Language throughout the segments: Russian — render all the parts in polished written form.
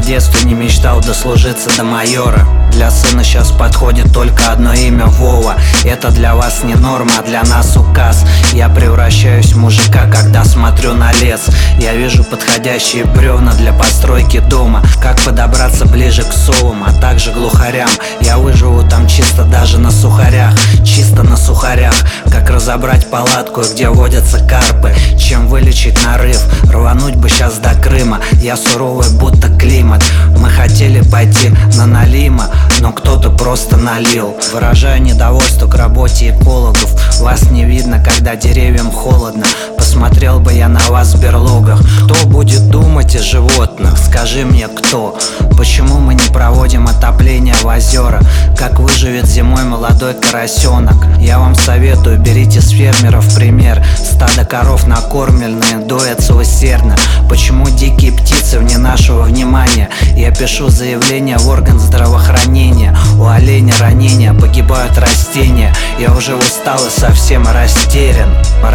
детстве не мечтал дослужиться до майора. Для сына сейчас подходит только одно имя — Вова. Это для вас не норма, а для нас указ. Я превращаюсь в мужика, когда смотрю на лес. Я вижу подходящие бревна для постройки дома. Как подобраться ближе к совам, а также глухарям. Я выживу там чисто даже на сухарях. Чисто на сухарях. Как разобрать палатку, где водятся карпы. Чем вылечить нарыв, рвануть бы сейчас до Крыма. Я суровый, будто климат. Мы хотели пойти на Налима, но кто-то просто налил. Выражаю недовольство к работе экологов. Вас не видно, когда деревьям холодно. Посмотрел бы я на вас в берлогах. Кто будет думать о животных? Скажи мне, кто? Почему мы не проводим отопление в озера? Как выживет зимой молодой поросенок? Я вам советую, берите с фермеров пример. Стадо коров накормленные доятся усердно. Почему дикие птицы вне нашего внимания? Я пишу заявление в орган здравоохранения. У оленя ранения, погибают растения. Я уже устал и совсем растерян.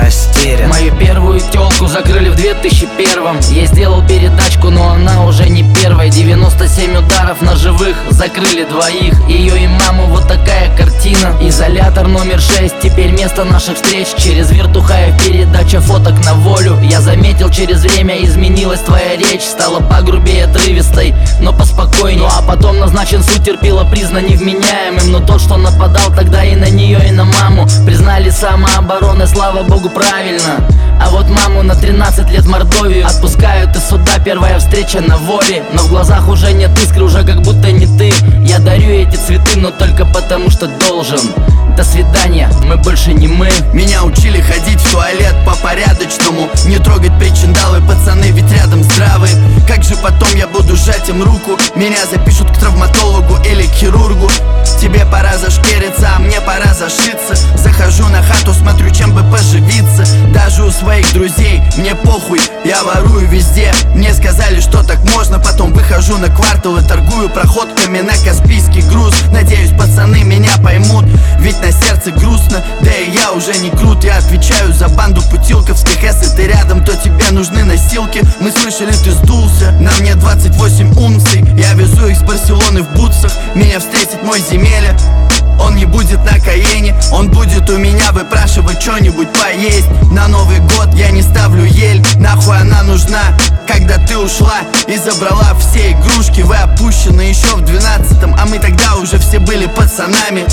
Мою первую тёлку закрыли в 2001-м. Я сделал передачку, но она уже не первая. 97 ударов ножевых, закрыли двоих, ее и маму. Вот такая картина. Изолятор номер 6, теперь место наших встреч. Через Вертухаев передача фоток на волю. Я заметил, через время изменилась твоя речь. Стала погрубее, отрывистой, но поспокойней. Ну а потом назначен суд, терпила, признан невменяемым. Но тот, что нападал тогда и на нее, и на маму, признали самообороной, слава богу, правильно. А вот маму на 13 лет в Мордовию отпускают из суда, первая встреча на воле. Но в глазах уже нет искры, уже как будто не ты. Я дарю эти цветы, но только потому, что должен. До свидания, мы больше не мы. Меня учили ходить в туалет по-порядочному, не трогать причиндалы, пацаны ведь рядом здравые. Как же потом я буду жать им руку? Меня запишут к травматологу или к хирургу. Тебе пора зашкериться, а мне пора зашиться. Захожу на хату, смотрю, чем бы поживиться. Даже у своих друзей мне похуй, я ворую везде. Мне сказали, что так можно, потом выхожу на квартал и торгую проходками на Каспийский груз. Надеюсь, пацаны меня поймут, ведь на сердце грустно, да и я уже не крут. Я отвечаю за банду путилковских. Если ты рядом, то тебе нужны носилки. Мы слышали, ты сдулся, на мне 28 унций. Я везу их с Барселоны в бутсах. Меня встретит мой земеля. Он не будет на Каене, он будет у меня выпрашивать что-нибудь поесть. На Новый год я не ставлю ель, нахуй она нужна, когда ты ушла и забрала все игрушки. Вы опущены еще в 12-м, а мы тогда уже все были пацанами.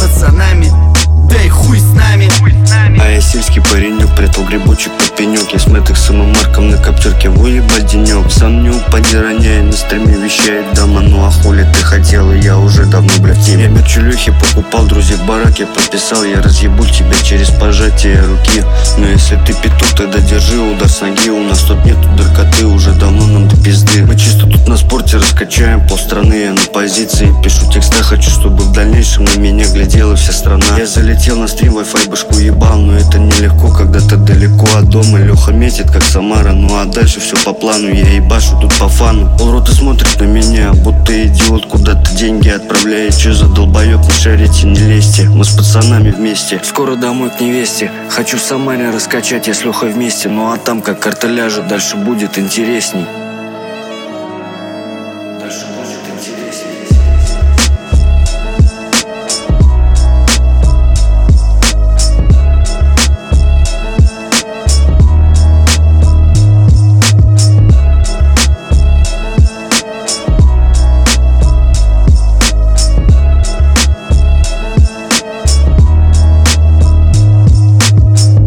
Да и хуй с нами. А я сельский паренек, прятал грибочек под пенек. Я с Мэтексом и Марком на коптерке, выебать денек. Сам не упади, роняя, на стриме вещает дама. Ну а хули ты хотела, я уже давно, блядь, в теме. Я мерчу Лехи покупал, друзей в бараке подписал. Я разъебу тебя через пожатие руки. Но если ты петух, тогда держи удар с ноги. У нас тут нету наркоты, уже давно нам до пизды. Мы чисто тут на спорте раскачаем полстраны. Я на позиции пишу текста, хочу, чтобы в дальнейшем на меня глядела вся страна. Я залетел на стрим, Wi-Fi башку ебал, но это нелегко, когда ты далеко от дома. Леха метит, как Самара, ну а дальше все по плану. Я ебашу тут по фану. Полрота смотрит на меня, будто идиот, куда-то деньги отправляет. Че за долбоеб, не шарите, не лезьте. Мы с пацанами вместе, скоро домой к невесте. Хочу в Самаре раскачать, я с Лехой вместе. Ну а там как картеляжа, дальше будет интересней.